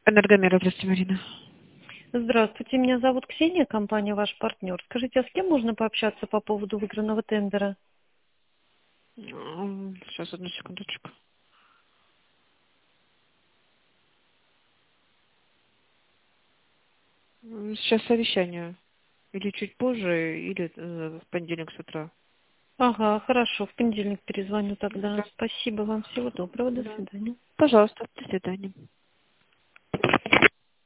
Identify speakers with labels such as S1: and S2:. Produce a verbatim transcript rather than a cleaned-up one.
S1: Энергомера, здравствуйте, Марина.
S2: Здравствуйте, меня зовут Ксения, компания «Ваш партнер». Скажите, а с кем можно пообщаться по поводу выигранного тендера?
S1: М, Сейчас, одну секундочку. М, Сейчас совещание. Или чуть позже, или э, в понедельник с утра.
S2: Ага, хорошо, в понедельник перезвоню тогда.
S1: Да.
S2: Спасибо вам, всего доброго, до
S1: Да.
S2: свидания.
S1: Пожалуйста, до свидания.